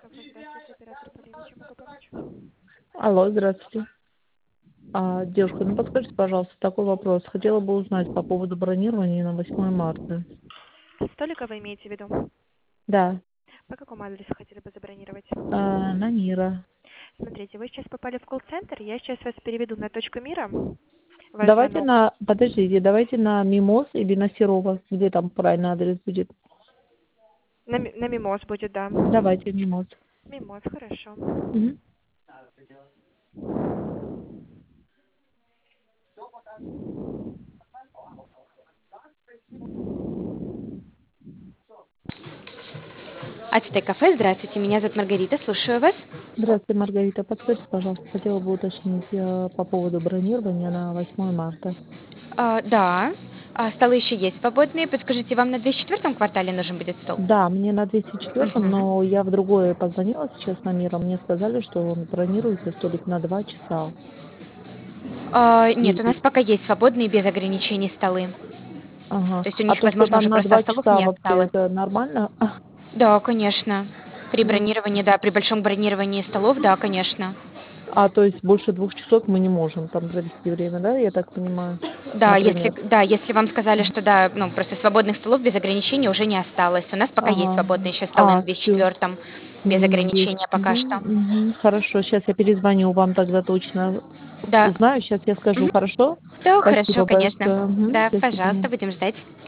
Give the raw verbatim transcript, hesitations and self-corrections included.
Кафе, здравствуйте, оператор Полина, чем могу помочь? Алло, здравствуйте. А, девушка, ну подскажите, пожалуйста, такой вопрос. Хотела бы узнать по поводу бронирования на восьмое марта. Столика вы имеете в виду? Да, По какому адресу хотели бы забронировать? а, на Мира. Смотрите, вы сейчас попали в колл-центр, я сейчас вас переведу на точку мира. Ваш Давайте звонок. на, подождите, давайте на Мимоз или на Серова, где там правильный адрес будет. На, ми- на Мимоз будет, да. Давайте Мимоз. Мимоз, хорошо. Мгм. Ацтек кафе, здравствуйте, меня зовут Маргарита, слушаю вас. Здравствуйте, Маргарита. Подскажите, пожалуйста, хотела бы уточнить э, по поводу бронирования на восьмое марта. А, да, а, столы еще есть свободные. Подскажите, вам на двести четвёртом квартале нужен будет стол? Да, мне на двести четвёртом, Мгм. но я в другое позвонила сейчас на Мира. Мне сказали, что бронируется столик на два часа. А, нет, у нас И, пока есть свободные без ограничений столы. ага. То есть у А них, то, что возможно, там уже на просто два столов часа не вообще, осталось. это нормально? Да, конечно. При Ну, бронировании, да, при большом бронировании столов, да, конечно. а то есть больше двух часов мы не можем там провести время, да, я так понимаю, Да, если, например? да, если вам сказали, Мгм. что да, ну, просто свободных столов без ограничений уже не осталось. У нас пока есть Ага. свободные еще столы на А, двести все. четвёртом без Есть. ограничения пока Мгм, что. мгм. Хорошо, сейчас я перезвоню вам тогда точно Да. узнаю, сейчас я скажу, Мгм. хорошо? Да, хорошо, Спасибо конечно. большое. Мгм. Да, До пожалуйста, свидания. будем ждать.